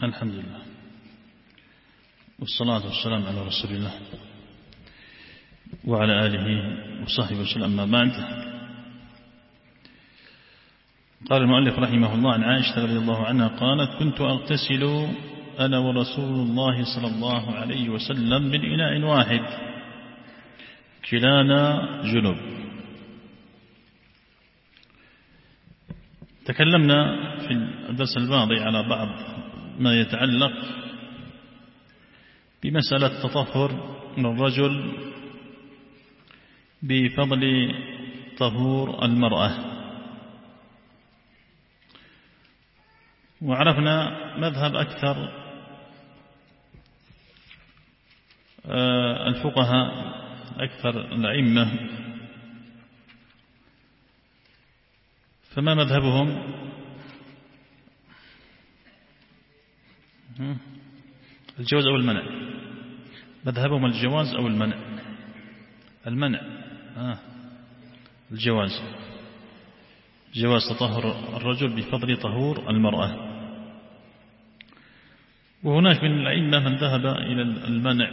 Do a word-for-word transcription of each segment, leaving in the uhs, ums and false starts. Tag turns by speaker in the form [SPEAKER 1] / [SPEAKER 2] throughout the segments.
[SPEAKER 1] الحمد لله والصلاة والسلام على رسول الله وعلى آله وصحبه وسلم. أما بعد، قال المؤلف رحمه الله عن عائشة رضي الله عنها قالت: كنت أغتسل أنا ورسول الله صلى الله عليه وسلم من إناء واحد كلانا جنب. تكلمنا في الدرس الماضي على بعض ما يتعلق بمسألة تطهر من الرجل بفضل طهور المرأة، وعرفنا مذهب أكثر الفقهاء أكثر الأئمة. فما مذهبهم؟ الجواز أو المنع؟ مذهبهم الجواز أو المنع؟ المنع. آه. الجواز، جواز تطهر الرجل بفضل طهور المرأة. وهناك من الأئمة من ذهب إلى المنع،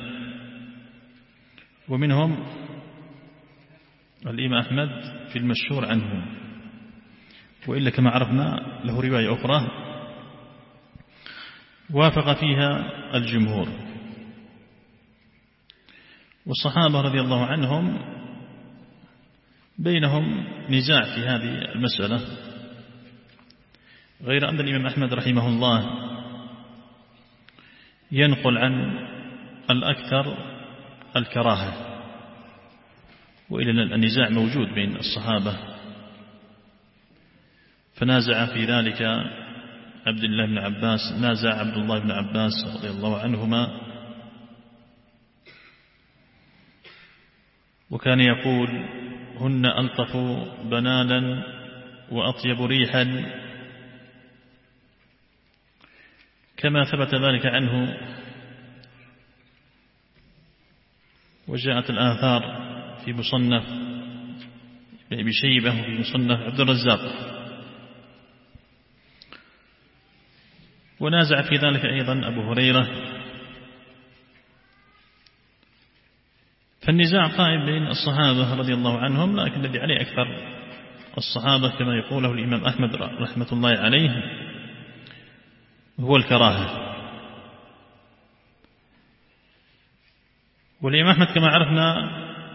[SPEAKER 1] ومنهم الإمام أحمد في المشهور عنه، وإلا كما عرفنا له رواية أخرى وافق فيها الجمهور. والصحابة رضي الله عنهم بينهم نزاع في هذه المسألة، غير أن الإمام أحمد رحمه الله ينقل عن الأكثر الكراهة، وإلا النزاع موجود بين الصحابة، فنازع في ذلك عبد الله بن عباس، نازع عبد الله بن عباس رضي الله عنهما، وكان يقول: هن ألطف بنانا وأطيب ريحا، كما ثبت ذلك عنه. وجاءت الآثار في مصنف ابن شيبة وفي مصنف عبد الرزاق. ونازع في ذلك أيضا أبو هريرة. فالنزاع قائم بين الصحابة رضي الله عنهم، لكن الذي عليه أكثر الصحابة كما يقوله الإمام أحمد رحمة الله عليه هو الكراهة. والإمام أحمد كما عرفنا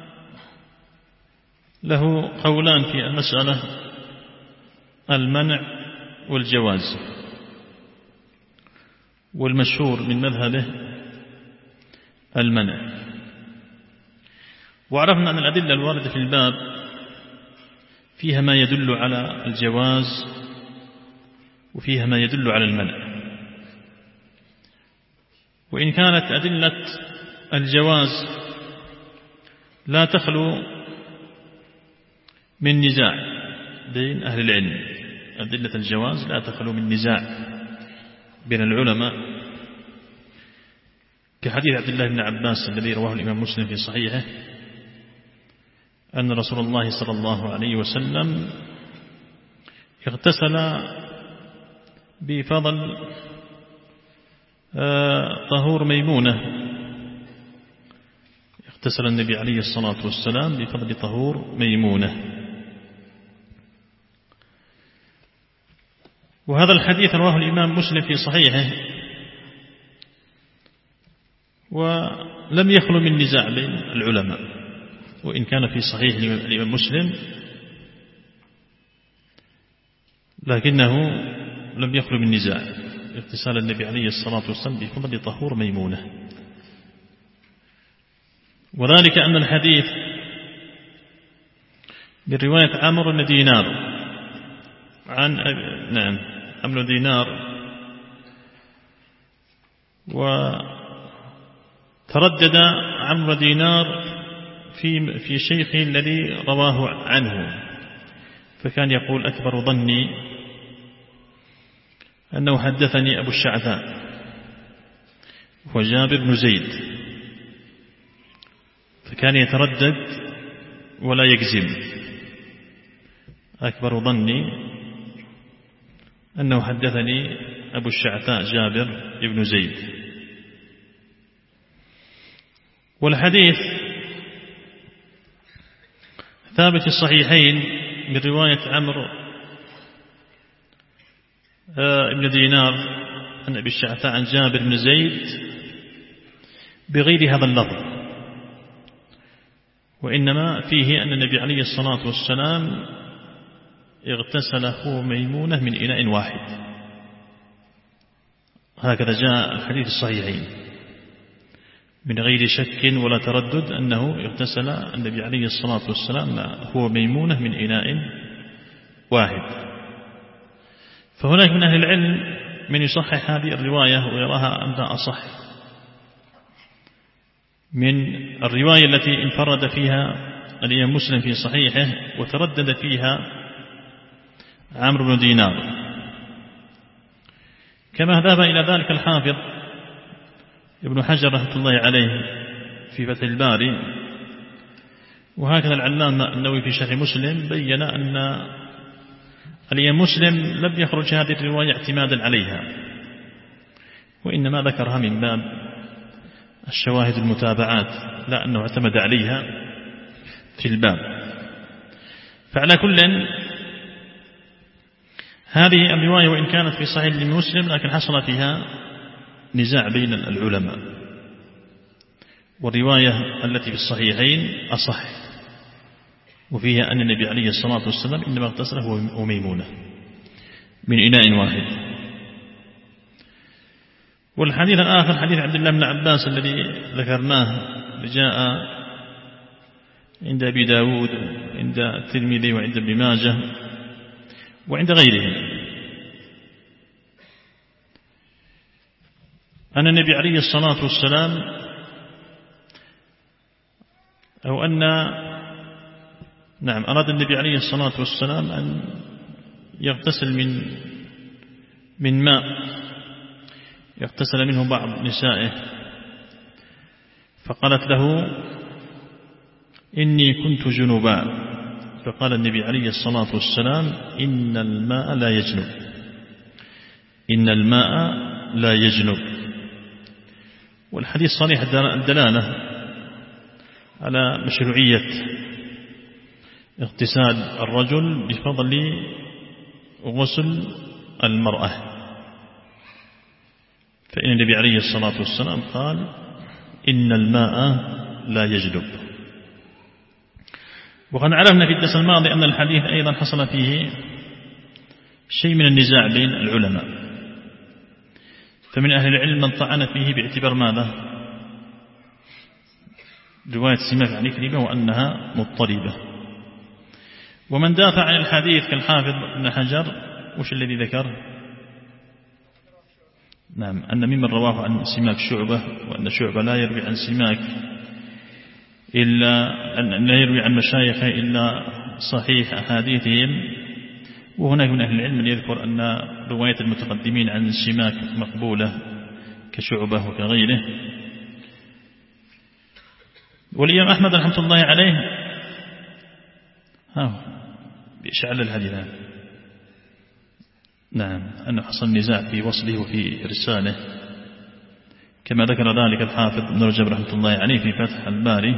[SPEAKER 1] له قولان في المسألة: المنع والجواز، والمشهور من مذهبه المنع. وعرفنا أن الأدلة الواردة في الباب فيها ما يدل على الجواز وفيها ما يدل على المنع، وإن كانت أدلة الجواز لا تخلو من نزاع بين أهل العلم، أدلة الجواز لا تخلو من نزاع بين العلماء، كحديث عبد الله بن عباس الذي رواه الإمام مسلم في صحيحه أن رسول الله صلى الله عليه وسلم اغتسل بفضل طهور ميمونة، اغتسل النبي عليه الصلاة والسلام بفضل طهور ميمونة. وهذا الحديث رواه الإمام مسلم في صحيحه، ولم يخلو من نزاع بين العلماء، وإن كان في صحيح الإمام مسلم لكنه لم يخلو من نزاع اغتسال النبي عليه الصلاة والسلام بفضل طهور ميمونة. وذلك أن الحديث من رواية عمرو بن دينار عن نعم عمرو بن دينار، وتردد عمرو بن دينار في في شيخه الذي رواه عنه، فكان يقول: أكبر ظني أنه حدثني أبو الشعثاء وجابر بن زيد، فكان يتردد ولا يجزم. أكبر ظني أنه حدثني أبو الشعثاء جابر بن زيد. والحديث ثابت في الصحيحين من رواية عمرو بن دينار عن أبي الشعثاء عن جابر بن زيد بغير هذا اللفظ، وإنما فيه أن النبي عليه الصلاة والسلام اغتسل هو ميمونة من إناء واحد، هكذا جاء الحديث الصحيحين من غير شك ولا تردد أنه اغتسل النبي عليه الصلاة والسلام هو ميمونة من إناء واحد. فهناك من أهل العلم من يصحح هذه الرواية ويراها أنها أصح من الرواية التي انفرد فيها الإمام مسلم في صحيحه وتردد فيها عمرو بن دينار، كما ذهب إلى ذلك الحافظ ابن حجر رحمة الله عليه في فتح الباري، وهكذا العلامة النووي في شرح مسلم بين أن الإمام مسلم لم يخرج هذه الرواية اعتمادا عليها، وإنما ذكرها من باب الشواهد المتابعات، لا أنه اعتمد عليها في الباب. فعلى كل هذه الرواية وإن كانت في صحيح مسلم لكن حصل فيها نزاع بين العلماء، والرواية التي في الصحيحين أصح، وفيها أن النبي عليه الصلاة والسلام إنما اغتسل هو ميمونة من إناء واحد. والحديث الآخر حديث عبد الله بن عباس الذي ذكرناه جاء عند أبي داود وعند الترمذي وعند ابن ماجه وعند غيرهم أن النبي عليه الصلاة والسلام أو أن نعم أراد النبي عليه الصلاة والسلام أن يغتسل من من ماء يغتسل منه بعض نسائه، فقالت له إني كنت جنبا، فقال النبي عليه الصلاة والسلام إن الماء لا يجنب، إن الماء لا يجنب. والحديث صريح الدلالة على مشروعية اغتسال الرجل بفضل غسل المرأة، فإن النبي عليه الصلاة والسلام قال إن الماء لا يجنب. وقد علمنا في الدرس الماضي أن الحديث أيضا حصل فيه شيء من النزاع بين العلماء، فمن أهل العلم من طعن فيه باعتبار ماذا؟ رواية سماك عن كريمة وأنها مضطربة، ومن دافع عن الحديث كالحافظ ابن حجر وش الذي ذكر؟ نعم أن ممن رواه عن سماك شعبة، وأن شعبة لا يروي عن سماك إلا أن لا يروي عن مشايخه إلا صحيح أحاديثهم. وهناك من أهل العلم من يذكر أن رواية المتقدمين عن سماك مقبولة كشعبة وكغيره. والإمام أحمد رحمة الله عليه ها بإشعال الحديث نعم أنه حصل نزاع في وصله وفي إرساله، كما ذكر ذلك الحافظ ابن رجب رحمة الله عليه في فتح الباري.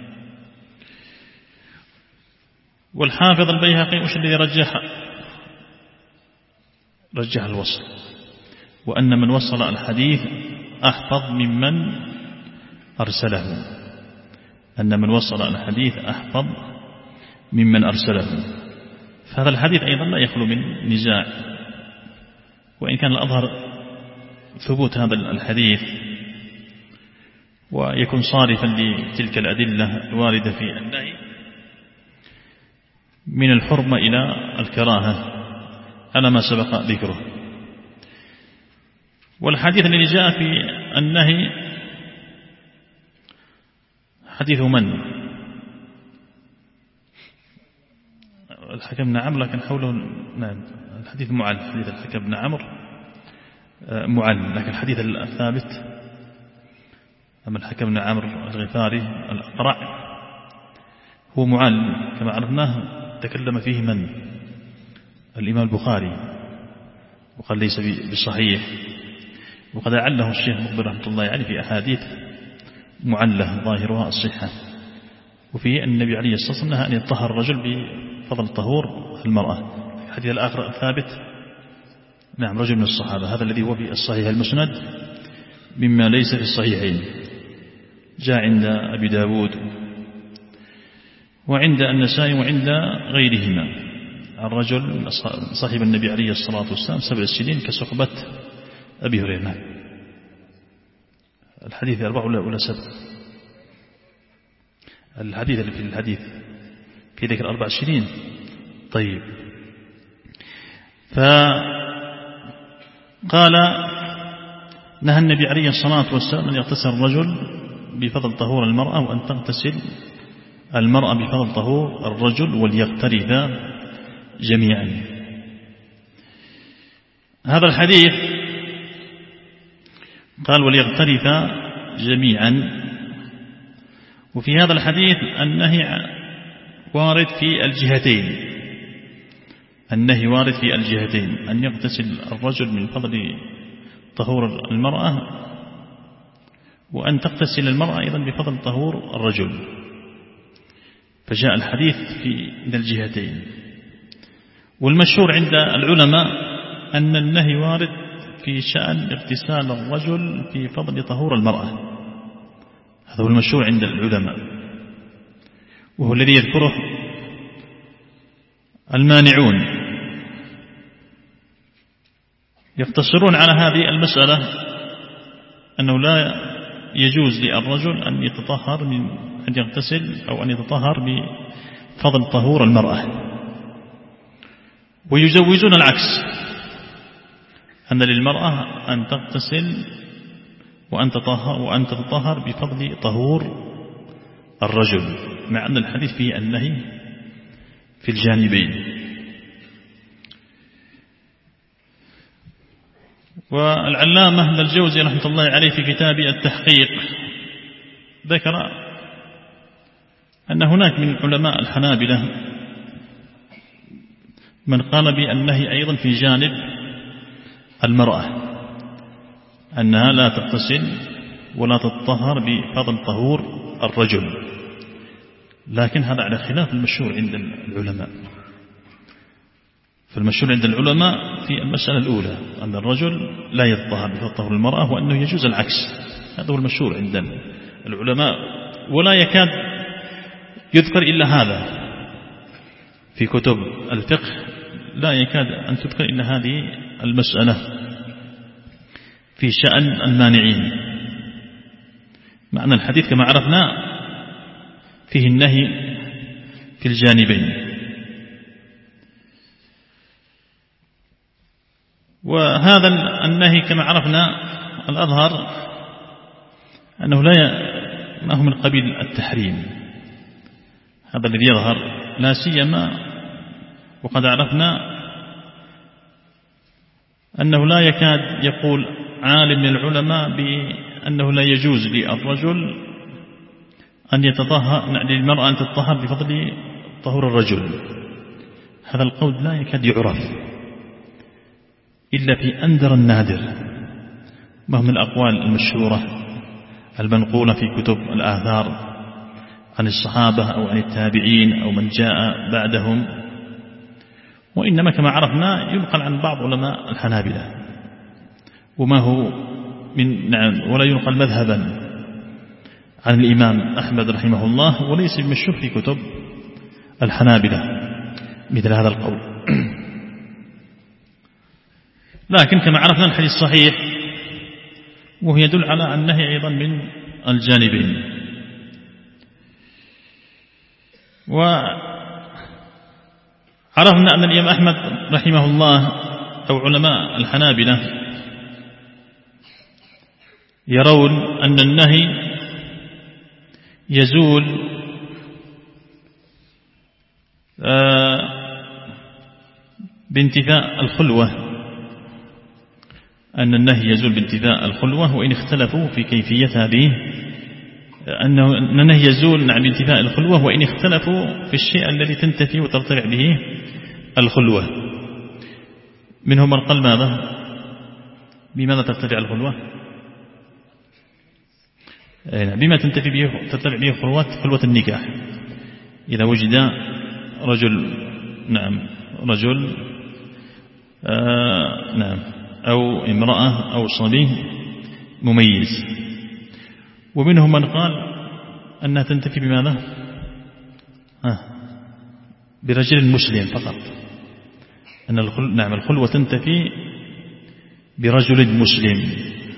[SPEAKER 1] والحافظ البيهقي وش الذي رجح؟ رجح الوصل، وأن من وصل الحديث أحفظ ممن أرسله، أن من وصل الحديث أحفظ ممن أرسله. فهذا الحديث أيضا لا يخلو من نزاع، وإن كان الأظهر ثبوت هذا الحديث ويكون صارفا لتلك الأدلة الواردة في النهي من الحرمة إلى الكراهة على ما سبق ذكره. والحديث الذي جاء في النهي حديث من؟ الحكم بن عمرو، لكن حوله نعم الحديث معل، حديث الحكم بن عمرو معل، لكن الحديث الثابت أما الحكم بن عمرو الغفاري الأقرع هو معل كما عرفناه. تكلم فيه من؟ الإمام البخاري وقال ليس بصحيح، وقد أعله الشيخ مقبل رحمة الله عليه في أحاديث معلة ظاهرها الصحة، وفيه أن النبي عليه الصلاة والسلام نهى أن يطهر الرجل بفضل طهور المرأة. الحديث الآخر الثابت نعم رجل من الصحابة، هذا الذي هو في الصحيح المسند مما ليس في الصحيحين، جاء عند أبي داود وعند النسائي وعند غيرهما. الرجل صاحب النبي عليه الصلاة والسلام سبع سنين كصحبة أبي هريرة. الحديث أربع ولا سبع؟ الحديث اللي في الحديث في ذكر أربع سنين. طيب، فقال نهى النبي عليه الصلاة والسلام أن يغتسل الرجل بفضل طهور المرأة، وأن تغتسل المرأة بفضل طهور الرجل، وليغترفا جميعا. هذا الحديث قال وليغترفا جميعا، وفي هذا الحديث النهي وارد في الجهتين، النهي وارد في الجهتين، أن يغتسل الرجل من فضل طهور المرأة، وأن تغتسل المرأة أيضا بفضل طهور الرجل، فجاء الحديث في الجهتين. والمشهور عند العلماء أن النهي وارد في شأن اغتسال الرجل في فضل طهور المرأة، هذا هو المشهور عند العلماء، وهو الذي يذكره المانعون، يقتصرون على هذه المسألة أنه لا يجوز للرجل أن يتطهر من أن يغتسل أو أن يتطهر بفضل طهور المرأة، ويجوزون العكس، أن للمرأة أن تغتسل وأن تطهر وأن تتطهر بفضل طهور الرجل، مع أن الحديث فيه النهي في الجانبين. والعلامة ابن الجوزي رحمة الله عليه في كتاب التحقيق ذكر أن هناك من علماء الحنابلة من قال بالنهي أيضا في جانب المرأة، أنها لا تغتسل ولا تطهر بفضل طهور الرجل، لكن هذا على خلاف المشهور عند العلماء. فالمشهور عند العلماء في المسألة الأولى أن الرجل لا يتطهر بفضل طهور المرأة، وأنه يجوز العكس، هذا هو المشهور عند العلماء، ولا يكاد يذكر إلا هذا في كتب الفقه، لا يكاد أن تذكر إلا هذه المسألة في شأن المانعين، معنى الحديث كما عرفنا فيه النهي في الجانبين. وهذا النهي كما عرفنا الأظهر أنه لا ما هو من قبيل التحريم، هذا الذي يظهر، لا سيما وقد عرفنا أنه لا يكاد يقول عالم من العلماء بأنه لا يجوز للرجل أن يتطهر، للمرأة أن تتطهر بفضل طهور الرجل، هذا القول لا يكاد يعرف إلا في أندر النادر، ما هو من الأقوال المشهورة المنقولة في كتب الآثار عن الصحابة أو عن التابعين أو من جاء بعدهم، وإنما كما عرفنا ينقل عن بعض علماء الحنابلة، وما هو من نعم ولا ينقل مذهبا عن الإمام أحمد رحمه الله، وليس بمشهور في كتب الحنابلة مثل هذا القول. لكن كما عرفنا الحديث صحيح، وهو يدل على النهي أيضا من الجانبين. وعرفنا أن الإمام أحمد رحمه الله أو علماء الحنابلة يرون أن النهي يزول بانتفاء الخلوة، أن النهي يزول بانتفاء الخلوة، وإن اختلفوا في كيفية هذه، أنه النهي يزول بانتفاء الخلوة وإن اختلفوا في الشيء الذي تنتفي وترتفع به الخلوة. منهم من قال ماذا؟ بماذا ترتفع الخلوة؟ بما تنتفي به ترتفع به خلوة خلوة النكاح، إذا وجد رجل نعم رجل آه نعم أو امرأة أو صبي مميز. ومنهم من قال أنها تنتفي بماذا؟ آه برجل مسلم فقط، أن الخل... نعم الخلوة تنتفي برجل مسلم.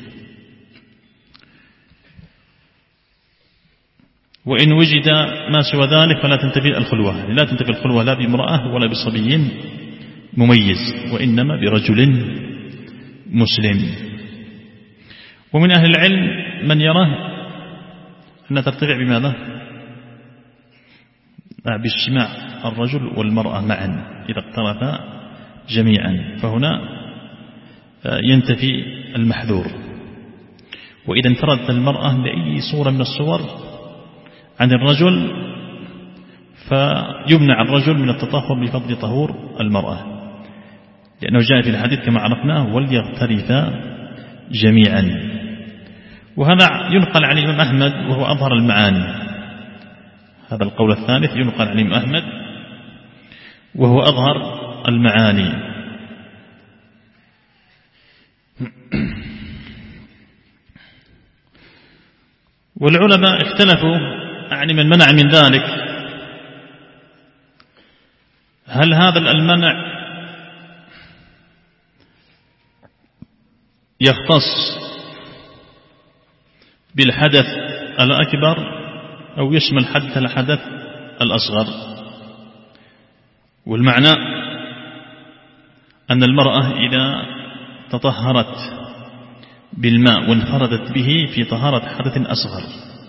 [SPEAKER 1] وإن وجد ما سوى ذلك فلا تنتفي الخلوة، لا تنتفي الخلوة لا بامرأة ولا بصبي مميز، وإنما برجل مسلم. ومن أهل العلم من يرى أن ترتفع بماذا؟ باجتماع الرجل والمرأة معا إذا اقترفا جميعا، فهنا ينتفي المحذور. وإذا انفردت المرأة بأي صورة من الصور عن الرجل فيمنع الرجل من التطهر بفضل طهور المرأة، لأنه جاء في الحديث كما عرفناه وليغترفا جميعا. وهذا ينقل عن الإمام أحمد وهو أظهر المعاني، هذا القول الثالث ينقل عن الإمام أحمد وهو أظهر المعاني. والعلماء اختلفوا يعني من منع من ذلك، هل هذا المنع يختص بالحدث الأكبر أو يشمل حدث الحدث الأصغر؟ والمعنى أن المرأة إذا تطهرت بالماء وانفردت به في طهارة حدث أصغر،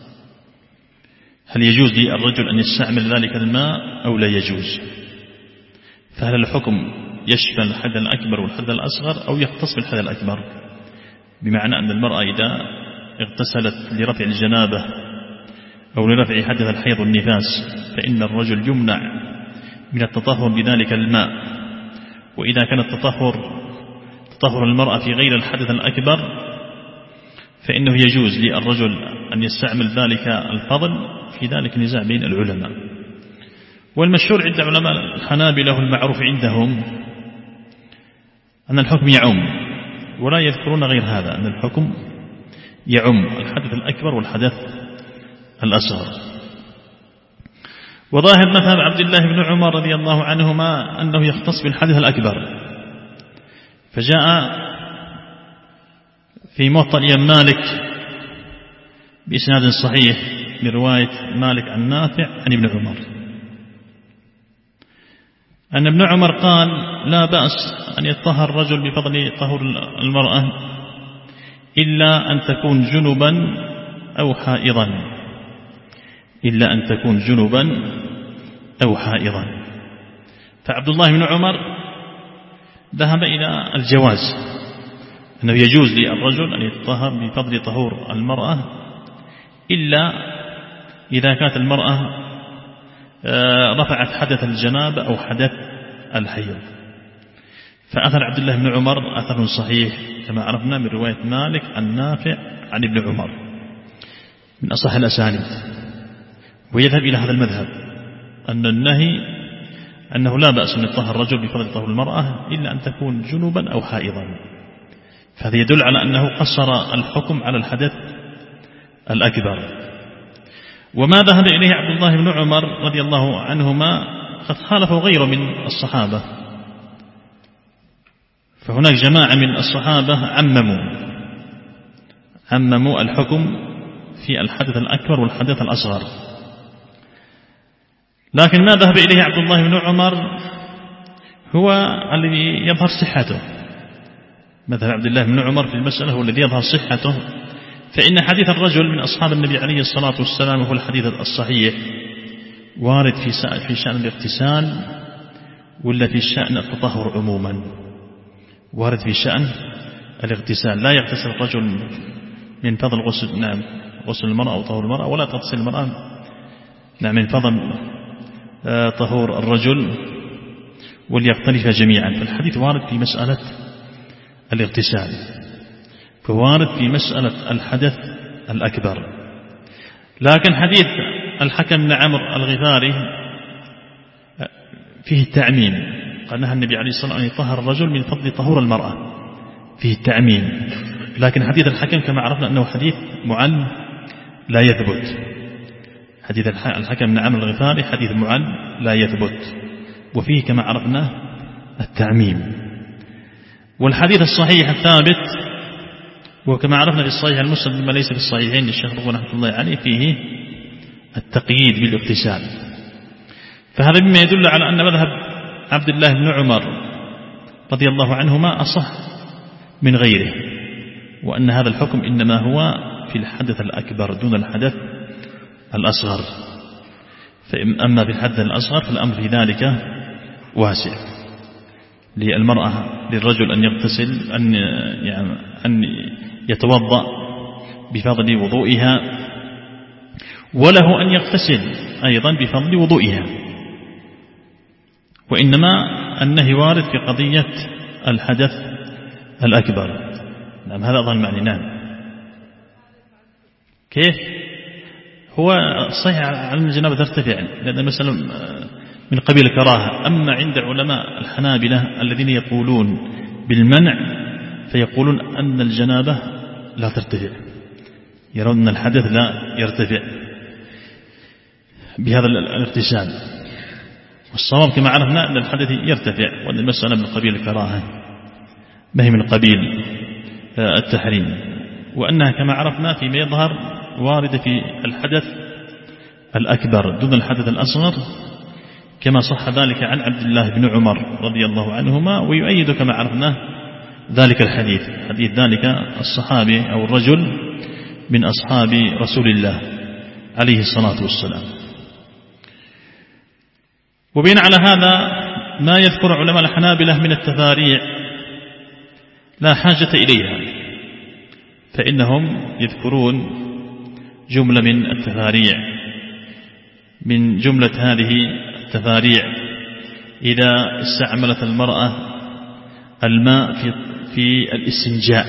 [SPEAKER 1] هل يجوز للرجل أن يستعمل ذلك الماء أو لا يجوز؟ فهل الحكم يشمل الحدث الأكبر والحدث الأصغر أو يختص بالحدث الأكبر؟ بمعنى أن المرأة إذا اغتسلت لرفع الجنابة أو لرفع حدث الحيض والنفاس فإن الرجل يمنع من التطهر بذلك الماء، وإذا كان التطهر تطهر المرأة في غير الحدث الأكبر فإنه يجوز للرجل أن يستعمل ذلك الفضل. في ذلك نزاع بين العلماء، والمشهور عند علماء الحنابلة المعروف عندهم أن الحكم يعم، ولا يذكرون غير هذا، أن الحكم يعم الحدث الأكبر والحدث الأصغر. وظاهر مذهب عبد الله بن عمر رضي الله عنهما أنه يختص بالحدث الأكبر، فجاء في موطأ الإمام مالك بإسناد صحيح من رواية مالك عن نافع عن ابن عمر أن ابن عمر قال: لا بأس أن يطهر الرجل بفضل طهور المرأة إلا أن تكون جنبا أو حائضا، إلا أن تكون جنبا أو حائضا. فعبد الله بن عمر ذهب إلى الجواز، أنه يجوز للرجل أن يطهر بفضل طهور المرأة إلا إذا كانت المرأة رفعت حدث الجنابة أو حدث الحيض. فأثر عبد الله بن عمر أثر صحيح كما عرفنا من رواية مالك عن نافع عن ابن عمر من أصح الأسانيد، ويذهب إلى هذا المذهب أن النهي أنه لا بأس أن يطهر الرجل بفضل طهور المرأة إلا أن تكون جنوبا أو حائضا. فهذا يدل على أنه قصر الحكم على الحدث الأكبر. وما ذهب إليه عبد الله بن عمر رضي الله عنهما قد خالفوا غيره من الصحابة، فهناك جماعة من الصحابة عمموا عمموا الحكم في الحدث الأكبر والحدث الأصغر. لكن ما ذهب إليه عبد الله بن عمر هو الذي يظهر صحته، مذهب عبد الله بن عمر في المسألة هو الذي يظهر صحته، فإن حديث الرجل من أصحاب النبي عليه الصلاة والسلام هو الحديث الصحيح وارد في شأن الاغتسال ولا في شأن التطهر عموما؟ وارد في شأن الاغتسال، لا يغتسل الرجل من فضل غسل نعم غسل المرأة أو طهور المرأة، ولا تغتسل المرأة نعم من فضل طهور الرجل. وليقترف جميعا. فالحديث وارد في مسألة الاغتسال، فوارد في مسألة الحدث الأكبر. لكن حديث الحكم بن عمرو الغفاري فيه التعميم، قال نهى النبي عليه الصلاة والسلام أن يطهر الرجل من فضل طهور المرأة، فيه التعميم. لكن حديث الحكم كما عرفنا أنه حديث معل لا يثبت. حديث الحكم بن عمرو الغفاري حديث معل لا يثبت، وفيه كما عرفنا التعميم. والحديث الصحيح الثابت وكما عرفنا في الصحيح المسلم بما ليس في الصحيحين للشيخ رضوان رحمة الله عليه فيه التقييد بالاغتسال. فهذا مما يدل على أن مذهب عبد الله بن عمر رضي الله عنهما أصح من غيره، وأن هذا الحكم إنما هو في الحدث الأكبر دون الحدث الأصغر. فأما في الحدث الأصغر فالأمر في ذلك واسع، للمرأة للرجل أن يغتسل أن يعني أن يتوضأ بفضل وضوئها، وله أن يغتسل أيضا بفضل وضوئها، وإنما النهي وارد في قضية الحدث الأكبر. نعم هذا أظن معني. نعم كيف هو صحيح على الجنابة ترتفع، لأن المسألة من قبيل الكراهة. أما عند علماء الحنابلة الذين يقولون بالمنع فيقولون أن الجنابة لا ترتفع، يرون أن الحدث لا يرتفع بهذا الاغتسال. والصواب كما عرفنا أن الحدث يرتفع، وأن المسألة من قبيل الكراهة ما هي من قبيل التحريم، وأنها كما عرفنا فيما يظهر واردة في الحدث الأكبر دون الحدث الأصغر، كما صح ذلك عن عبد الله بن عمر رضي الله عنهما. ويؤيد كما عرفنا ذلك الحديث، حديث ذلك الصحابي أو الرجل من أصحاب رسول الله عليه الصلاة والسلام. وبين على هذا ما يذكر علماء الحنابلة من التفاريع لا حاجة إليها، فإنهم يذكرون جملة من التفاريع. من جملة هذه التفاريع إذا استعملت المرأة الماء في في الاستنجاء،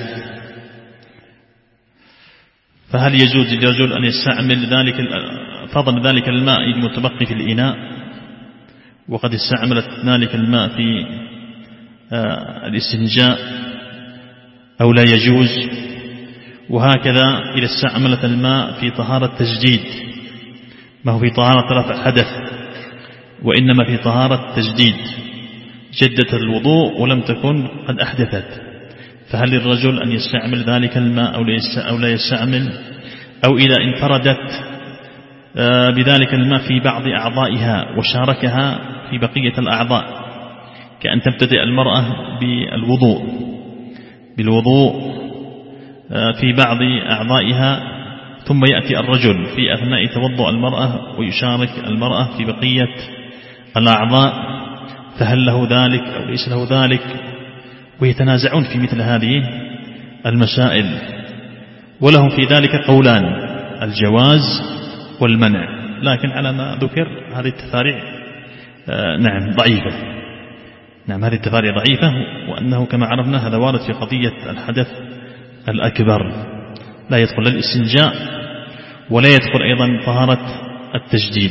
[SPEAKER 1] فهل يجوز للرجل أن يستعمل ذلك فضل ذلك الماء المتبقي في الإناء، وقد استعملت ذلك الماء في الاستنجاء، أو لا يجوز؟ وهكذا إذا استعملت الماء في طهارة تجديد، ما هو في طهارة رفع حدث وإنما في طهارة تجديد، جدت الوضوء ولم تكن قد أحدثت، فهل للرجل أن يستعمل ذلك الماء أو لا يستعمل؟ أو إذا انفردت بذلك الماء في بعض أعضائها وشاركها في بقية الأعضاء، كأن تبتدئ المرأة بالوضوء بالوضوء في بعض أعضائها ثم يأتي الرجل في أثناء توضؤ المرأة ويشارك المرأة في بقية الأعضاء، فهل له ذلك أو ليس له ذلك؟ ويتنازعون في مثل هذه المسائل، ولهم في ذلك قولان: الجواز والمنع. لكن على ما ذكر هذه التفاريع آه نعم ضعيفة نعم هذه التفاريع ضعيفة، وأنه كما عرفنا هذا وارد في قضية الحدث الأكبر، لا يدخل الاستنجاء ولا يدخل أيضا طهارة التجديد،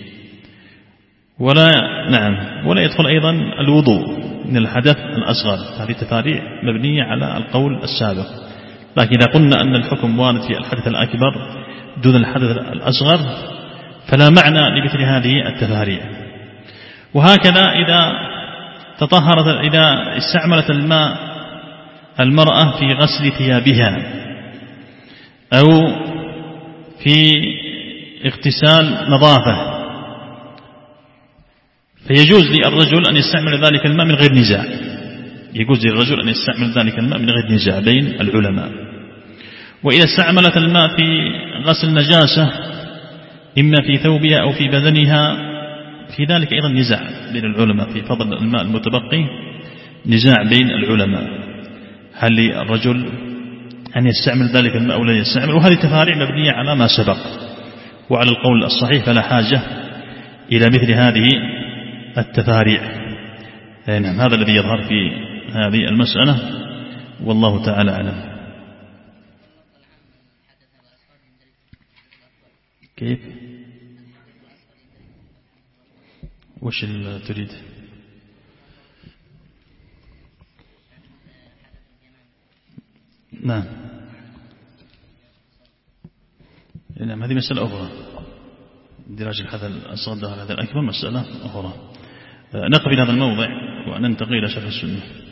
[SPEAKER 1] ولا نعم ولا يدخل أيضا الوضوء من الحدث الأصغر. هذه التفاريع مبنية على القول السابق. لكن إذا قلنا أن الحكم وارد في الحدث الأكبر دون الحدث الأصغر فلا معنى لمثل هذه التفاريع. وهكذا إذا تطهرت إذا استعملت الماء المرأة في غسل ثيابها أو في اغتسال نظافة، فيجوز للرجل أن يستعمل ذلك الماء من غير نزاع، يجوز للرجل أن يستعمل ذلك الماء من غير نزاع بين العلماء. وإذا استعملت الماء في غسل نجاسة إما في ثوبها أو في بدنها، في ذلك أيضا نزاع بين العلماء في فضل الماء المتبقي، نزاع بين العلماء هل للرجل أن يستعمل ذلك الماء أو لا يستعمل. وهذه تفاريع مبنية على ما سبق، وعلى القول الصحيح فلا حاجة إلى مثل هذه التفاريع. نعم هذا الذي يظهر في هذه المسألة والله تعالى أعلم. كيف وش تريد؟ نعم نعم هذه مسألة أخرى، دراج الحدث الأصغر داخل هذا الأكبر مسألة أخرى. نقف في هذا الموضع وننتقل إلى شرح السنة.